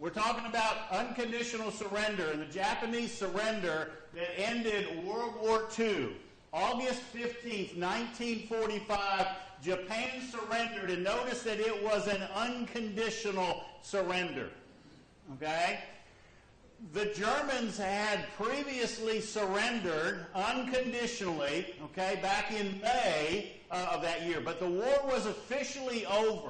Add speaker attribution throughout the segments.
Speaker 1: We're talking about unconditional surrender and the Japanese surrender that ended World War II. August 15th, 1945, Japan surrendered, and notice that it was an unconditional surrender. Okay? The Germans had previously surrendered unconditionally, okay, back in May of that year, but the war was officially over,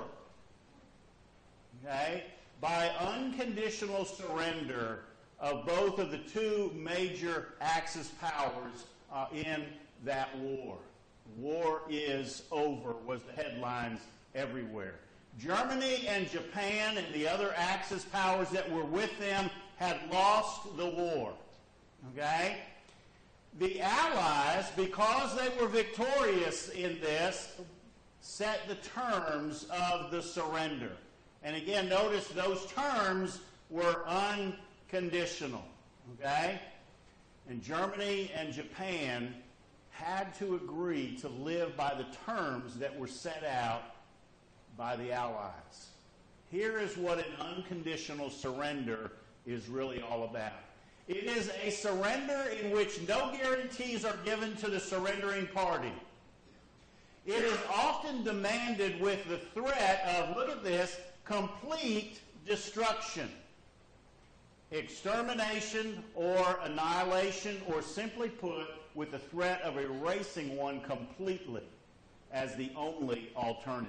Speaker 1: okay, by unconditional surrender of both of the two major Axis powers in that war. War is over was the headlines everywhere. Germany and Japan and the other Axis powers that were with them had lost the war. Okay? The Allies, because they were victorious in this, set the terms of the surrender. And again, notice those terms were unconditional. Okay? And Germany and Japan had to agree to live by the terms that were set out by the Allies. Here is what an unconditional surrender is really all about. It is a surrender in which no guarantees are given to the surrendering party. It is often demanded with the threat of, look at this, complete destruction, extermination or annihilation, or simply put, with the threat of erasing one completely as the only alternative.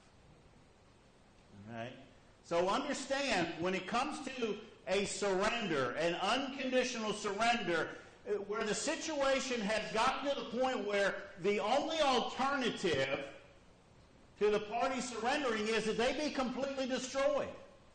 Speaker 1: Right? So understand, when it comes to a surrender, an unconditional surrender, where the situation has gotten to the point where the only alternative to the party surrendering is that they be completely destroyed.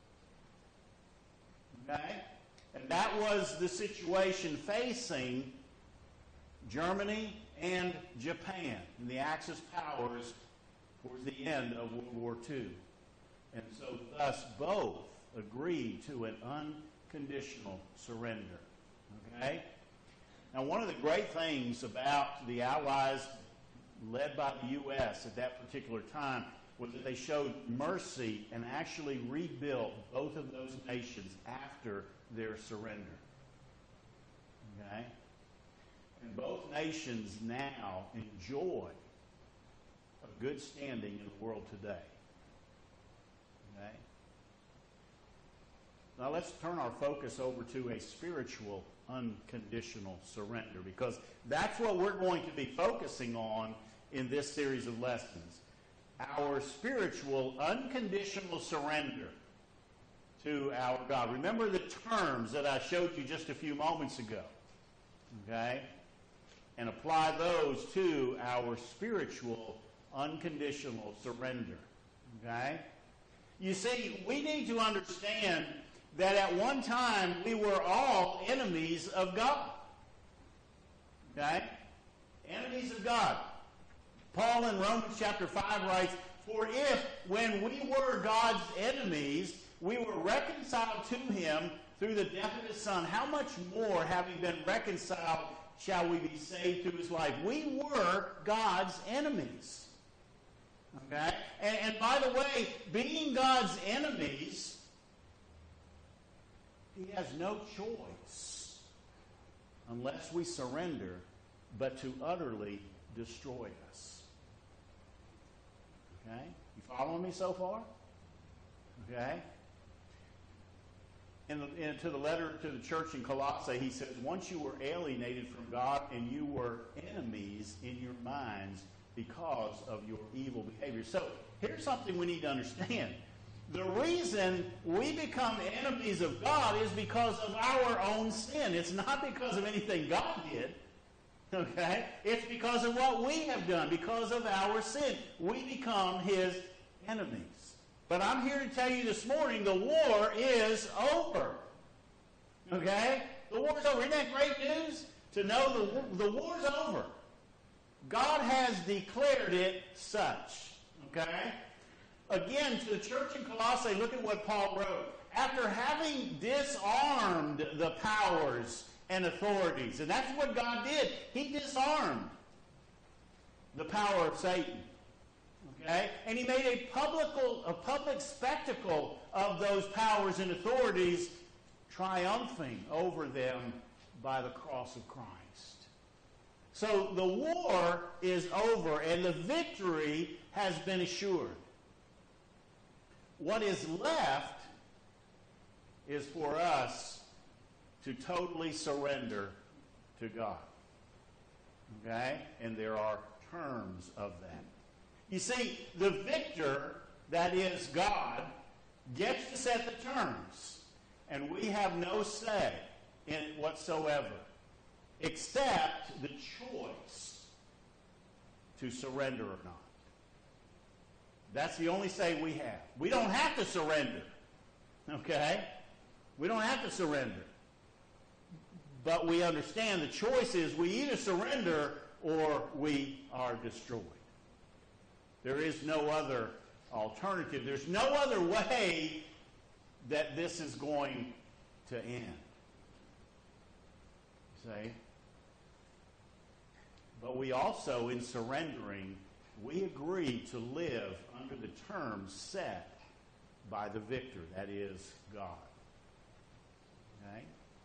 Speaker 1: Okay? And that was the situation facing Germany and Japan and the Axis powers towards the end of World War II. And so thus both agreed to an unconditional surrender. Okay? Now, one of the great things about the Allies, led by the U.S. at that particular time, was that they showed mercy and actually rebuilt both of those nations after their surrender. Okay? And both nations now enjoy a good standing in the world today. Okay? Now let's turn our focus over to a spiritual unconditional surrender, because that's what we're going to be focusing on in this series of lessons. Our spiritual unconditional surrender to our God. Remember the terms that I showed you just a few moments ago. Okay? And apply those to our spiritual unconditional surrender. Okay? You see, we need to understand that at one time we were all enemies of God. Okay? Enemies of God. Paul in Romans chapter 5 writes, "For if, when we were God's enemies, we were reconciled to him through the death of his Son, how much more, having been reconciled, shall we be saved through his life?" We were God's enemies. Okay? And by the way, being God's enemies, he has no choice, unless we surrender, but to utterly destroy us. Okay? You following me so far? Okay? To the letter to the church in Colossae, he says, once you were alienated from God and you were enemies in your minds because of your evil behavior. So here's something we need to understand. The reason we become enemies of God is because of our own sin. It's not because of anything God did. Okay? It's because of what we have done, because of our sin. We become his enemies. But I'm here to tell you this morning, the war is over. Okay? The war's over. Isn't that great news? To know the war's over. God has declared it such. Okay? Again, to the church in Colossae, look at what Paul wrote. After having disarmed the powers and authorities, and that's what God did. He disarmed the power of Satan. Okay? And he made a public spectacle of those powers and authorities, triumphing over them by the cross of Christ. So the war is over and the victory has been assured. What is left is for us to totally surrender to God. Okay? And there are terms of that. You see, the victor, that is God, gets to set the terms. And we have no say in it whatsoever, except the choice to surrender or not. That's the only say we have. We don't have to surrender. Okay? We don't have to surrender. But we understand the choice is we either surrender or we are destroyed. There is no other alternative. There's no other way that this is going to end. See? But we also, in surrendering, we agree to live under the terms set by the victor, that is, God. Okay?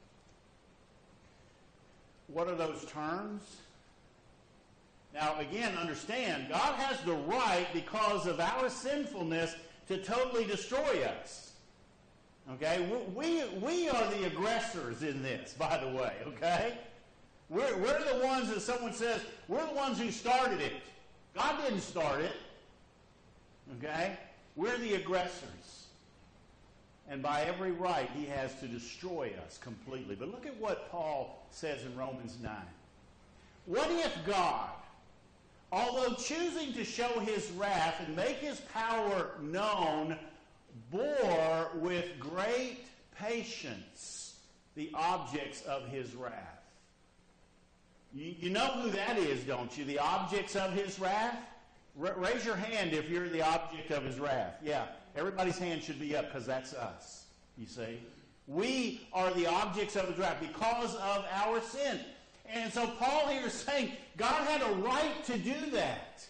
Speaker 1: What are those terms? Now, again, understand, God has the right, because of our sinfulness, to totally destroy us. Okay? We are the aggressors in this, by the way, okay? We're the ones that someone says, we're the ones who started it. God didn't start it. Okay? We're the aggressors. And by every right, he has to destroy us completely. But look at what Paul says in Romans 9. What if God, although choosing to show his wrath and make his power known, bore with great patience the objects of his wrath? You know who that is, don't you? The objects of his wrath? Raise your hand if you're the object of his wrath. Yeah, everybody's hand should be up because that's us, you see. We are the objects of his wrath because of our sin. And so Paul here is saying God had a right to do that.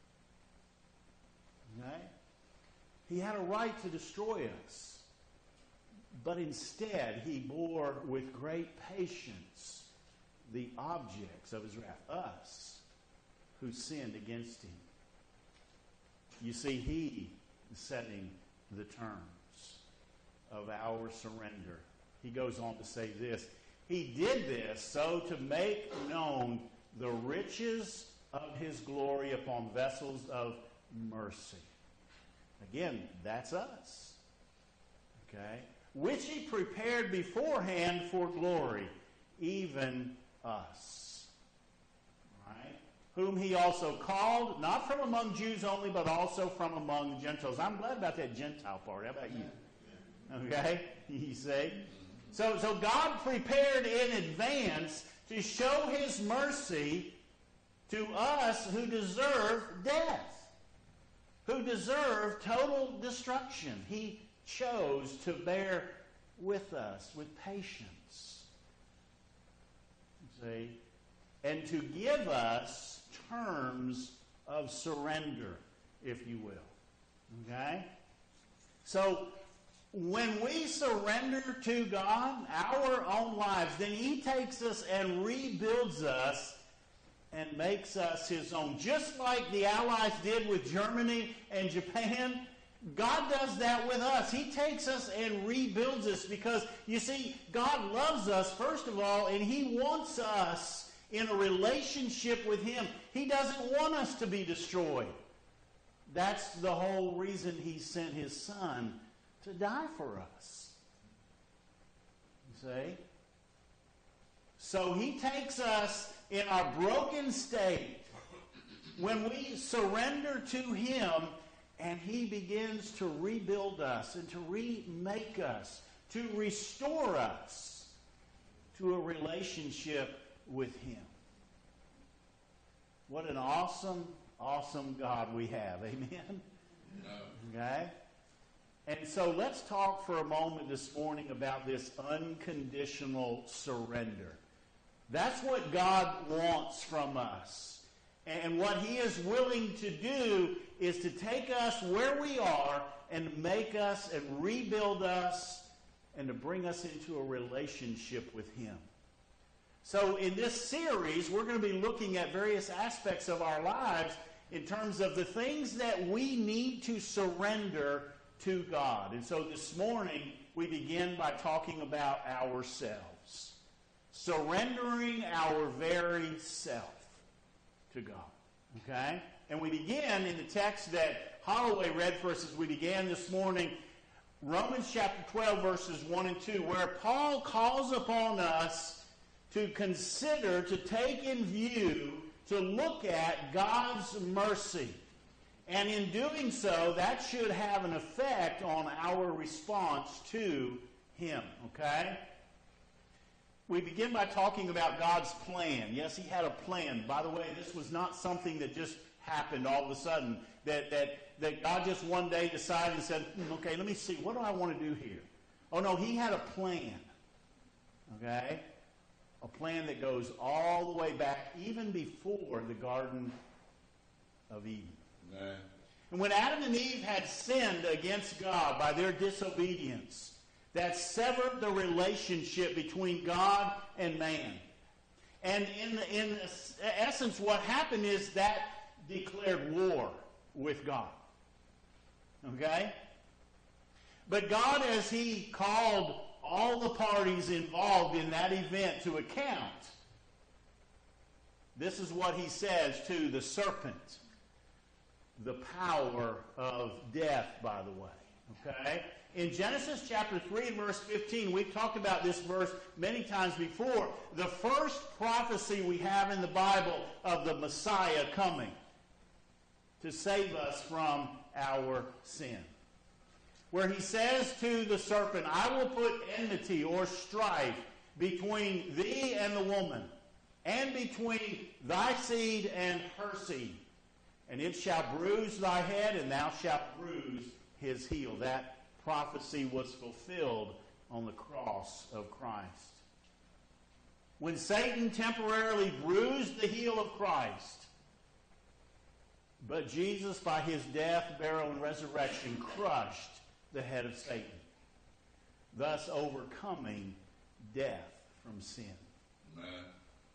Speaker 1: Okay? He had a right to destroy us. But instead, he bore with great patience the objects of his wrath, us, who sinned against him. You see, he is setting the terms of our surrender. He goes on to say this. He did this so to make known the riches of his glory upon vessels of mercy. Again, that's us. Okay? Which he prepared beforehand for glory, even us. Right? Whom he also called, not from among Jews only, but also from among Gentiles. I'm glad about that Gentile part. How about you? Okay? You see? So God prepared in advance to show his mercy to us who deserve death, who deserve total destruction. He chose to bear with us with patience. See? And to give us terms of surrender, if you will. Okay? So, when we surrender to God, our own lives, then he takes us and rebuilds us and makes us his own. Just like the Allies did with Germany and Japan, God does that with us. He takes us and rebuilds us because, you see, God loves us, first of all, and he wants us in a relationship with him. He doesn't want us to be destroyed. That's the whole reason he sent his son to die for us. You see? So he takes us in our broken state when we surrender to him, and he begins to rebuild us and to remake us, to restore us to a relationship with him. What an awesome, awesome God we have. Amen? Okay? And so let's talk for a moment this morning about this unconditional surrender. That's what God wants from us. And what he is willing to do is to take us where we are and make us and rebuild us and to bring us into a relationship with Him. So in this series, we're going to be looking at various aspects of our lives in terms of the things that we need to surrender to God. And so this morning, we begin by talking about ourselves. Surrendering our very self to God. Okay? And we begin in the text that Holloway read for us as we began this morning, Romans chapter 12, verses 1 and 2, where Paul calls upon us to consider, to take in view, to look at God's mercy. And in doing so, that should have an effect on our response to Him. Okay? We begin by talking about God's plan. Yes, He had a plan. By the way, this was not something that just happened all of a sudden. That God just one day decided and said, okay, let me see, what do I want to do here? Oh no, He had a plan. Okay? A plan that goes all the way back, even before the Garden of Eden. Amen. And when Adam and Eve had sinned against God by their disobedience, that severed the relationship between God and man. And in essence, what happened is that declared war with God. Okay? But God, as He called all the parties involved in that event to account, this is what He says to the serpent, the power of death, by the way. Okay? In Genesis chapter 3 and verse 15, we've talked about this verse many times before. The first prophecy we have in the Bible of the Messiah coming to save us from our sin. Where He says to the serpent, I will put enmity or strife between thee and the woman, and between thy seed and her seed. And it shall bruise thy head, and thou shalt bruise his heel. That prophecy was fulfilled on the cross of Christ. When Satan temporarily bruised the heel of Christ, but Jesus, by His death, burial, and resurrection, crushed the head of Satan, thus overcoming death from sin. Amen.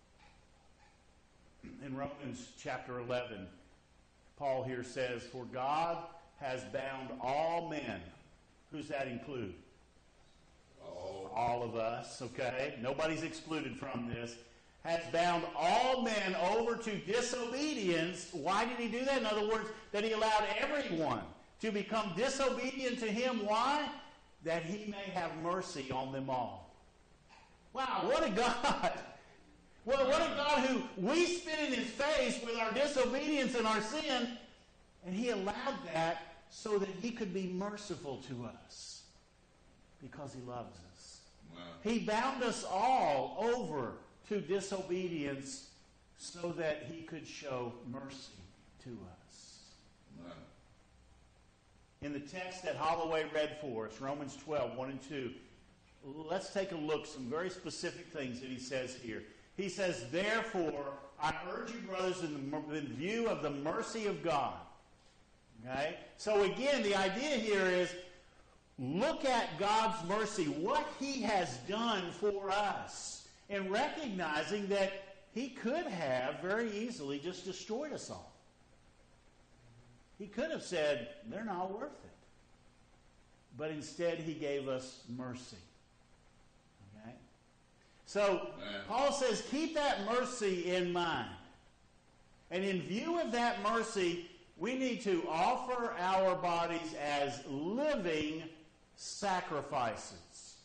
Speaker 1: In Romans chapter 11, Paul here says, for God has bound all men. Who's that include? All of us, okay? Nobody's excluded from this. Has bound all men over to disobedience. Why did He do that? In other words, that He allowed everyone to become disobedient to Him. Why? That He may have mercy on them all. Wow, what a God. Well, what a God who we spit in His face with our disobedience and our sin, and He allowed that so that He could be merciful to us because He loves us. Wow. He bound us all over to disobedience so that He could show mercy to us. Wow. In the text that Holloway read for us, Romans 12, 1 and 2, let's take a look, some very specific things that he says here. He says, therefore, I urge you, brothers, in view of the mercy of God. Okay? So again, the idea here is, look at God's mercy, what He has done for us, and recognizing that He could have very easily just destroyed us all. He could have said, they're not worth it. But instead, He gave us mercy. Okay? So, Paul says, keep that mercy in mind. And in view of that mercy, we need to offer our bodies as living sacrifices.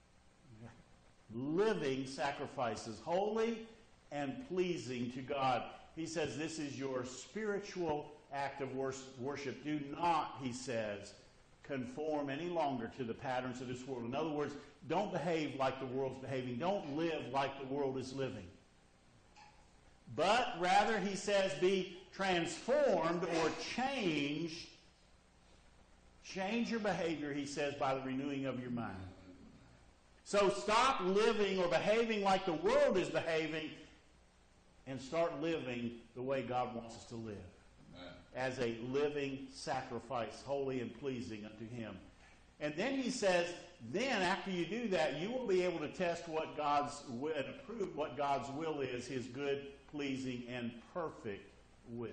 Speaker 1: Living sacrifices, holy and pleasing to God. He says this is your spiritual act of worship. Do not, he says, conform any longer to the patterns of this world. In other words, don't behave like the world's behaving. Don't live like the world is living. But rather, he says, be transformed or changed. Change your behavior, he says, by the renewing of your mind. So stop living or behaving like the world is behaving and start living the way God wants us to live. as a living sacrifice, holy and pleasing unto him. And then he says, then after you do that, you will be able to test what God's will and approve what God's will is, his good, pleasing, and perfect will.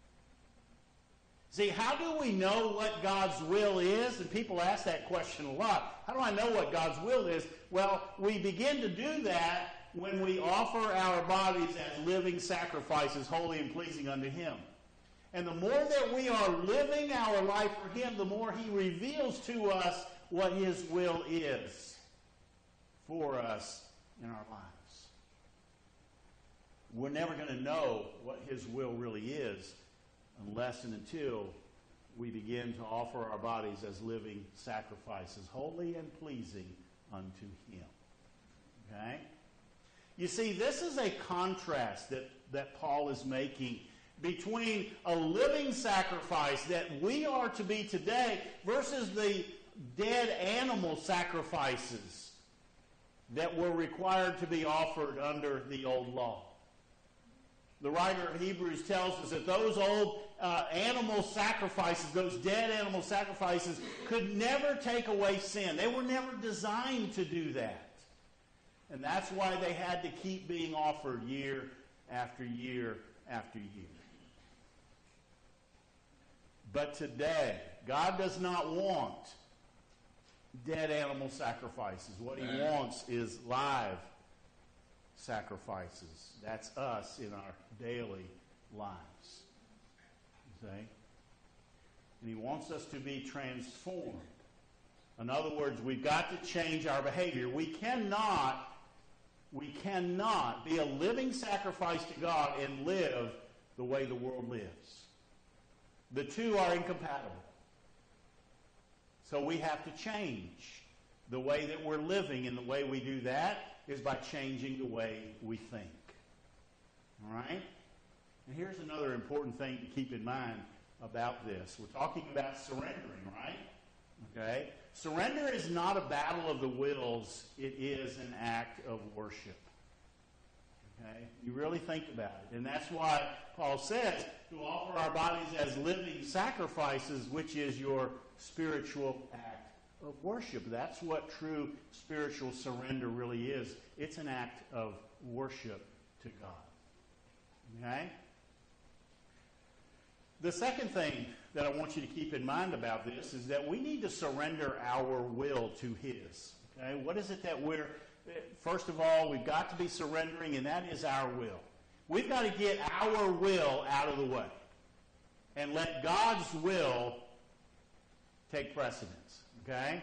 Speaker 1: See, how do we know what God's will is? And people ask that question a lot. How do I know what God's will is? Well, we begin to do that when we offer our bodies as living sacrifices, holy and pleasing unto him. And the more that we are living our life for him, the more he reveals to us what his will is for us in our lives. We're never going to know what his will really is unless and until we begin to offer our bodies as living sacrifices, holy and pleasing unto him. Okay? You see, this is a contrast that Paul is making between a living sacrifice that we are to be today versus the dead animal sacrifices that were required to be offered under the old law. The writer of Hebrews tells us that those old animal sacrifices, those dead animal sacrifices, could never take away sin. They were never designed to do that. And that's why they had to keep being offered year after year after year. But today, God does not want dead animal sacrifices. What he wants is live sacrifices. That's us in our daily lives. See? And he wants us to be transformed. In other words, we've got to change our behavior. We cannot be a living sacrifice to God and live the way the world lives. The two are incompatible. So we have to change the way that we're living, and the way we do that is by changing the way we think. All right? And here's another important thing to keep in mind about this. We're talking about surrendering, right? Okay? Surrender is not a battle of the wills. It is an act of worship. Okay? You really think about it. And that's why Paul says to offer our bodies as living sacrifices, which is your spiritual act of worship. That's what true spiritual surrender really is. It's an act of worship to God. Okay? The second thing that I want you to keep in mind about this is that we need to surrender our will to his. Okay? What is it that first of all, we've got to be surrendering, and that is our will. We've got to get our will out of the way and let God's will take precedence. Okay?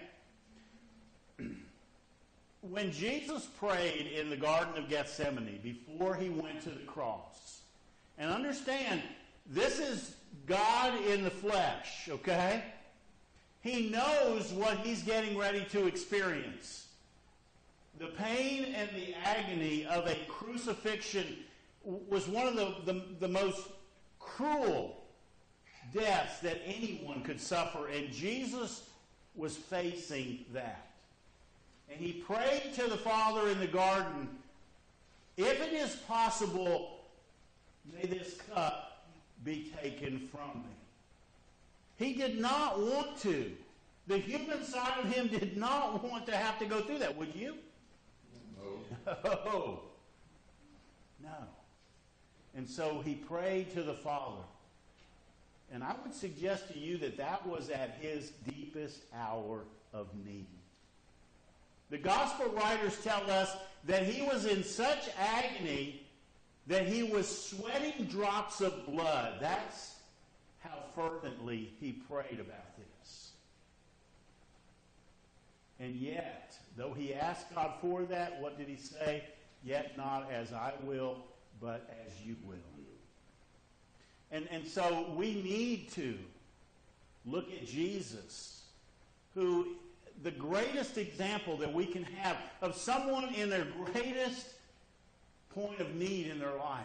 Speaker 1: When Jesus prayed in the Garden of Gethsemane before he went to the cross, and understand, this is God in the flesh, okay? He knows what he's getting ready to experience. The pain and the agony of a crucifixion was one of the most cruel deaths that anyone could suffer, and Jesus was facing that. And he prayed to the Father in the garden, if it is possible, may this cup be taken from me. He did not want to. The human side of him did not want to have to go through that. Would you? No. Oh, no. And so he prayed to the Father. And I would suggest to you that that was at his deepest hour of need. The gospel writers tell us that he was in such agony that he was sweating drops of blood. That's how fervently he prayed about this. And yet, though he asked God for that, what did he say? Yet not as I will, but as you will. And so we need to look at Jesus, who, the greatest example that we can have of someone in their greatest point of need in their life,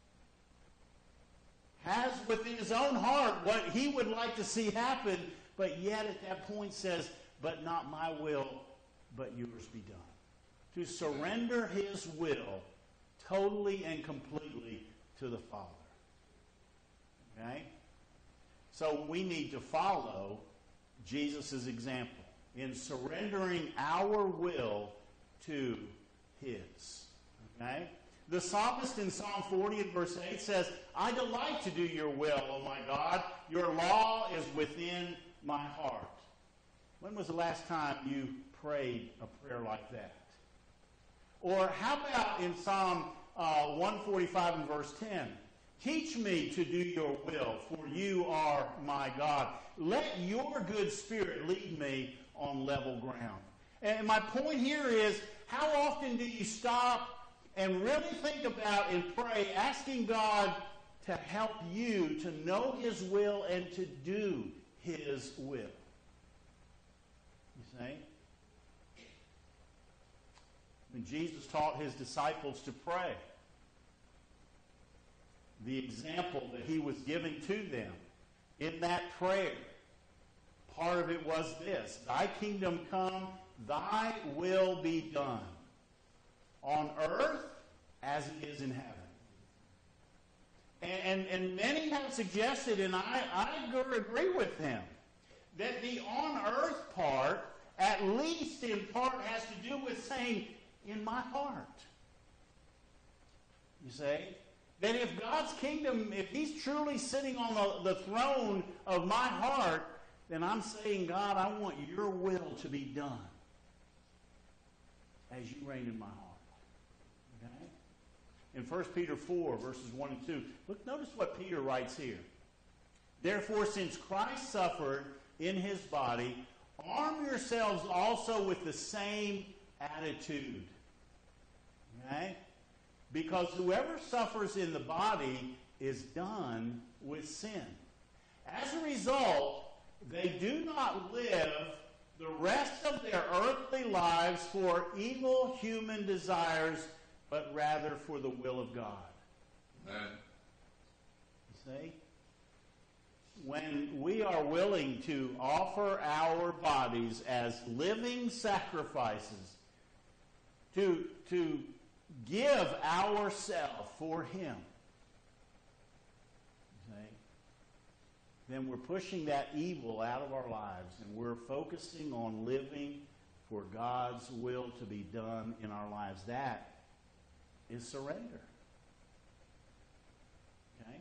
Speaker 1: has within his own heart what he would like to see happen, but yet at that point says, but not my will, but yours be done. To surrender his will totally and completely to the Father. Okay? So we need to follow Jesus' example in surrendering our will to His. Okay? The psalmist in Psalm 40 and verse 8 says, I delight to do your will, O my God. Your law is within my heart. When was the last time you prayed a prayer like that? Or how about in Psalm 145 and verse 10? Teach me to do your will, for you are my God. Let your good spirit lead me on level ground. And my point here is, how often do you stop and really think about and pray, asking God to help you to know His will and to do His will? You see? When Jesus taught His disciples to pray, the example that He was giving to them in that prayer, part of it was this: Thy kingdom come, Thy will be done, on earth as it is in heaven. And many have suggested, and I agree with them, that the on earth part, at least in part, has to do with saying, in my heart. You see? That if God's kingdom, if He's truly sitting on the throne of my heart, then I'm saying, God, I want your will to be done as you reign in my heart. Okay? In 1 Peter 4, verses 1 and 2, look, notice what Peter writes here. Therefore, since Christ suffered in His body, arm yourselves also with the same attitude. Okay? Because whoever suffers in the body is done with sin. As a result, they do not live the rest of their earthly lives for evil human desires, but rather for the will of God.
Speaker 2: Amen.
Speaker 1: You see? When we are willing to offer our bodies as living sacrifices, to give ourselves for Him, see, then we're pushing that evil out of our lives, and we're focusing on living for God's will to be done in our lives. That is surrender. Okay?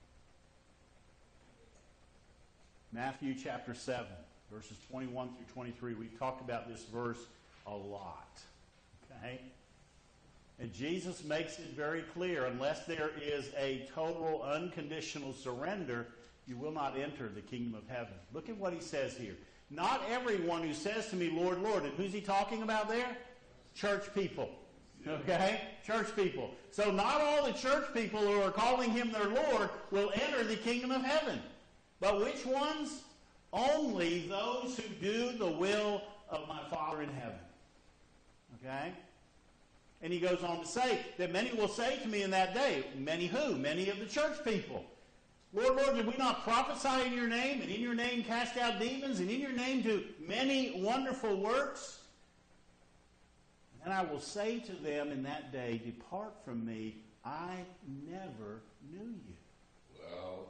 Speaker 1: Matthew chapter 7, verses 21 through 23. We've talked about this verse a lot. Okay? And Jesus makes it very clear, unless there is a total unconditional surrender, you will not enter the kingdom of heaven. Look at what He says here. Not everyone who says to me, Lord, Lord. And who's He talking about there? Church people. Okay? Church people. So not all the church people who are calling Him their Lord will enter the kingdom of heaven. But which ones? Only those who do the will of my Father in heaven. Okay? And He goes on to say that many will say to me in that day, many who? Many of the church people. Lord, Lord, did we not prophesy in your name, and in your name cast out demons, and in your name do many wonderful works? And I will say to them in that day, depart from me, I never knew you.
Speaker 2: Well,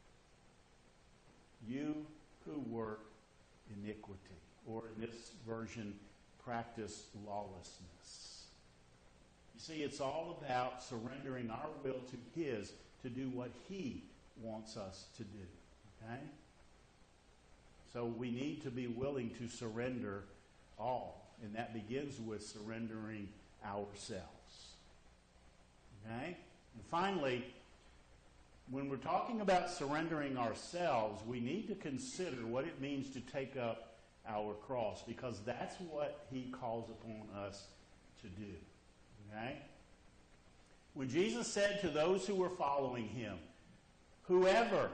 Speaker 1: you who work iniquity, or in this version, practice lawlessness. You see, it's all about surrendering our will to His to do what He wants us to do. Okay? So we need to be willing to surrender all. And that begins with surrendering ourselves. Okay? And finally, when we're talking about surrendering ourselves, we need to consider what it means to take up our cross, because that's what He calls upon us to do. Okay? When Jesus said to those who were following Him, whoever,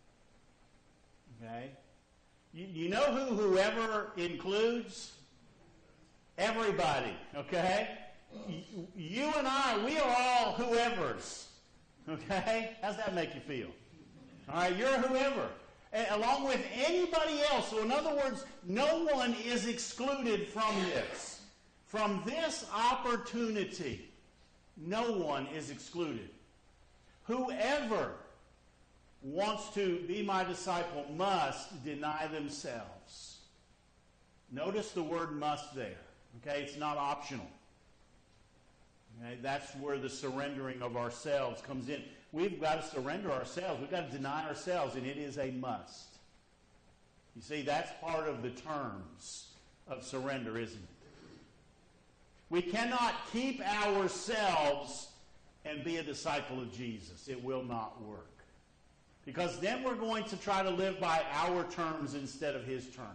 Speaker 1: okay? You know who whoever includes? Everybody, okay? You and I, we are all whoever's, okay? How's that make you feel? All right, you're a whoever, along with anybody else. So in other words, no one is excluded from this. From this opportunity, no one is excluded. Whoever wants to be my disciple must deny themselves. Notice the word must there. Okay, it's not optional. Okay, that's where the surrendering of ourselves comes in. We've got to surrender ourselves. We've got to deny ourselves, and it is a must. You see, that's part of the terms of surrender, isn't it? We cannot keep ourselves and be a disciple of Jesus. It will not work. Because then we're going to try to live by our terms instead of his terms.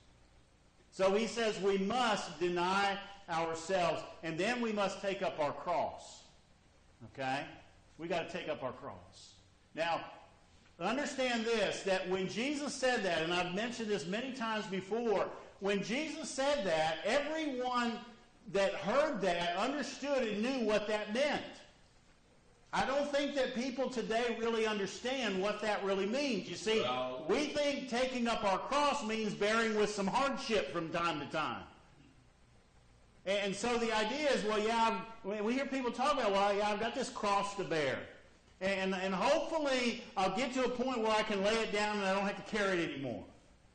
Speaker 1: So he says we must deny ourselves, and then we must take up our cross. Okay? We got to take up our cross. Now, understand this, that when Jesus said that, and I've mentioned this many times before, when Jesus said that, everyone that heard that understood and knew what that meant. I don't think that people today really understand what that really means. You see, we think taking up our cross means bearing with some hardship from time to time. And so the idea is, well, yeah, we hear people talk about, well, yeah, I've got this cross to bear. And hopefully I'll get to a point where I can lay it down and I don't have to carry it anymore.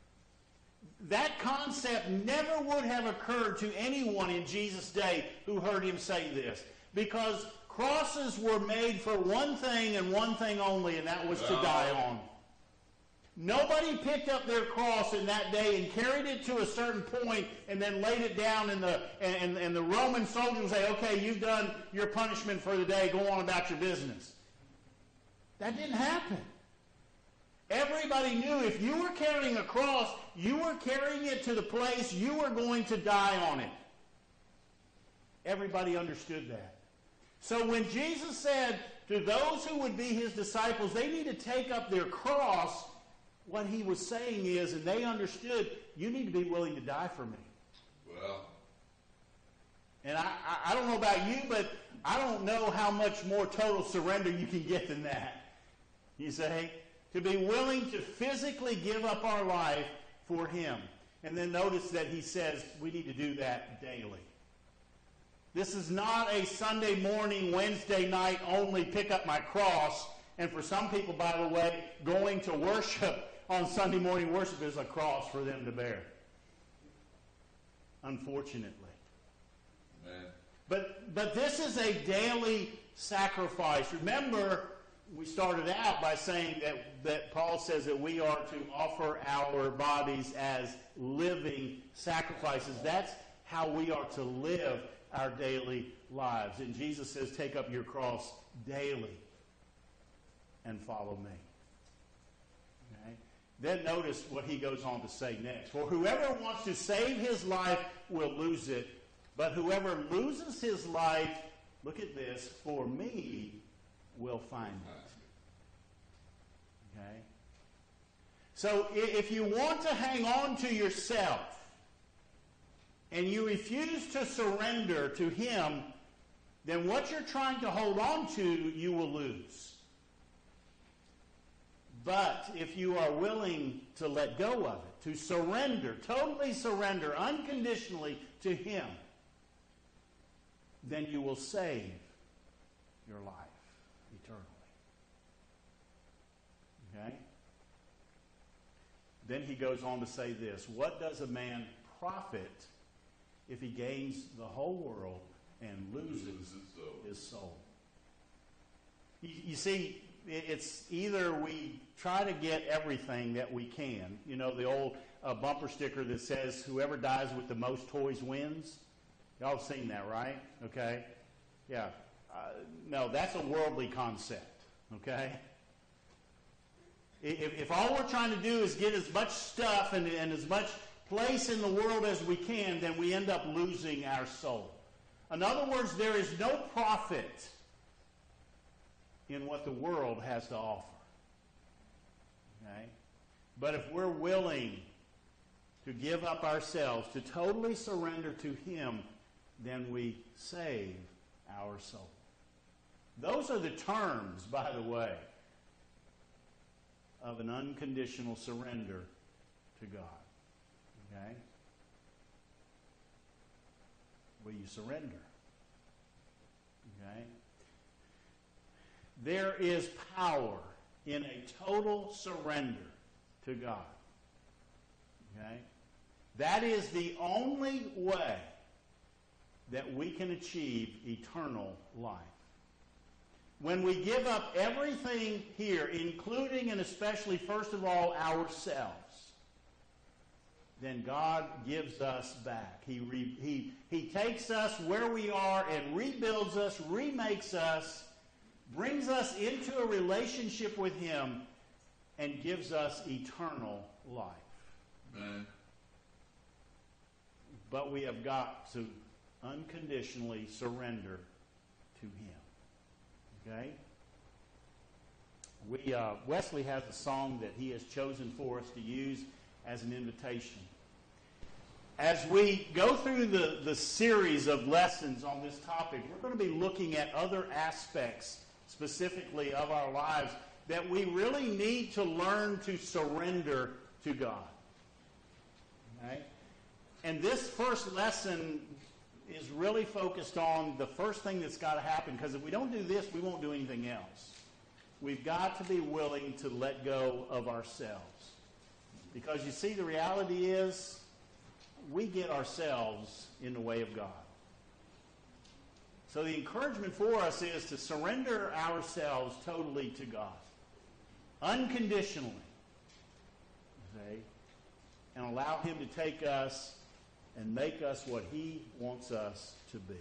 Speaker 1: That concept never would have occurred to anyone in Jesus' day who heard him say this. Because crosses were made for one thing and one thing only, and that was to die on. Nobody picked up their cross in that day and carried it to a certain point and then laid it down, and the Roman soldier would say, okay, you've done your punishment for the day, go on about your business. That didn't happen. Everybody knew if you were carrying a cross, you were carrying it to the place you were going to die on it. Everybody understood that. So when Jesus said to those who would be his disciples, they need to take up their cross, what he was saying is, and they understood, you need to be willing to die for me.
Speaker 2: Well.
Speaker 1: And I don't know about you, but I don't know how much more total surrender you can get than that. You say, to be willing to physically give up our life for him. And then notice that he says we need to do that daily. This is not a Sunday morning, Wednesday night only pick up my cross. And for some people, by the way, going to worship on Sunday morning worship is a cross for them to bear. Unfortunately.
Speaker 2: Amen.
Speaker 1: But this is a daily sacrifice. Remember, we started out by saying that Paul says that we are to offer our bodies as living sacrifices. That's how we are to live our daily lives. And Jesus says, take up your cross daily and follow me. Okay? Then notice what he goes on to say next. For whoever wants to save his life will lose it, but whoever loses his life, look at this, for me will find it. Okay? So if you want to hang on to yourself and you refuse to surrender to him, then what you're trying to hold on to, you will lose. But if you are willing to let go of it, to surrender, totally surrender, unconditionally to him, then you will save your life eternally. Okay? Then he goes on to say this, what does a man profit if he gains the whole world and loses his soul? You see, it's either we try to get everything that we can. You know, the old bumper sticker that says, whoever dies with the most toys wins. Y'all have seen that, right? Okay? Yeah. No, that's a worldly concept. Okay? If all we're trying to do is get as much stuff and as much place in the world as we can, then we end up losing our soul. In other words, there is no profit in what the world has to offer. Okay? But if we're willing to give up ourselves, to totally surrender to him, then we save our soul. Those are the terms, by the way, of an unconditional surrender to God. Okay? Will you surrender? Okay? There is power in a total surrender to God. Okay? That is the only way that we can achieve eternal life. When we give up everything here, including and especially, first of all, ourselves, then God gives us back. He takes us where we are and rebuilds us, remakes us, brings us into a relationship with Him, and gives us eternal life.
Speaker 2: Amen.
Speaker 1: But we have got to unconditionally surrender to Him. Okay? Wesley has a song that he has chosen for us to use as an invitation. As we go through the series of lessons on this topic, we're going to be looking at other aspects specifically of our lives that we really need to learn to surrender to God. Okay? And this first lesson is really focused on the first thing that's got to happen, because if we don't do this, we won't do anything else. We've got to be willing to let go of ourselves. Because you see, the reality is we get ourselves in the way of God. So the encouragement for us is to surrender ourselves totally to God, unconditionally, okay? And allow Him to take us and make us what He wants us to be.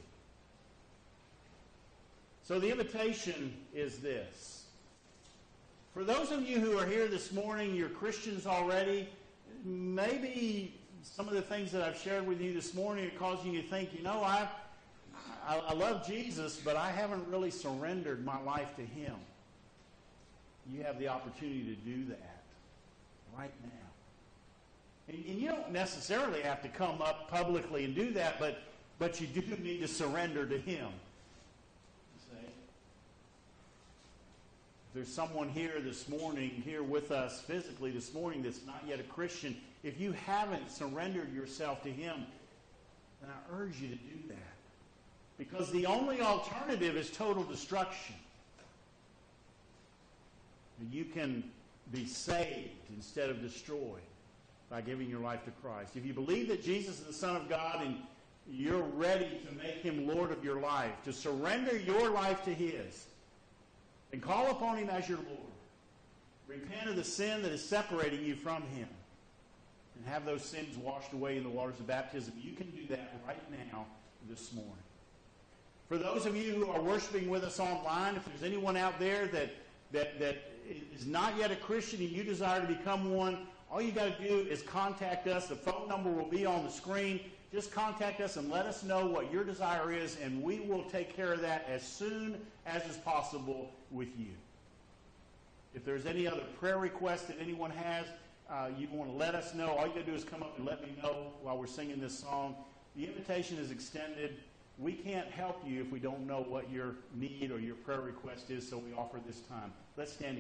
Speaker 1: So the invitation is this. For those of you who are here this morning, you're Christians already, maybe some of the things that I've shared with you this morning are causing you to think, I love Jesus, but I haven't really surrendered my life to Him. You have the opportunity to do that right now. And you don't necessarily have to come up publicly and do that, but you do need to surrender to Him. See? If there's someone here this morning, here with us physically this morning, that's not yet a Christian, if you haven't surrendered yourself to Him, then I urge you to do that. Because the only alternative is total destruction. You can be saved instead of destroyed by giving your life to Christ. If you believe that Jesus is the Son of God and you're ready to make Him Lord of your life, to surrender your life to His, and call upon Him as your Lord, repent of the sin that is separating you from Him, and have those sins washed away in the waters of baptism, you can do that right now this morning. For those of you who are worshiping with us online, if there's anyone out there that is not yet a Christian and you desire to become one, all you got to do is contact us. The phone number will be on the screen. Just contact us and let us know what your desire is, and we will take care of that as soon as is possible with you. If there's any other prayer requests that anyone has, you want to let us know, all you got to do is come up and let me know while we're singing this song. The invitation is extended. We can't help you if we don't know what your need or your prayer request is, so we offer this time. Let's stand.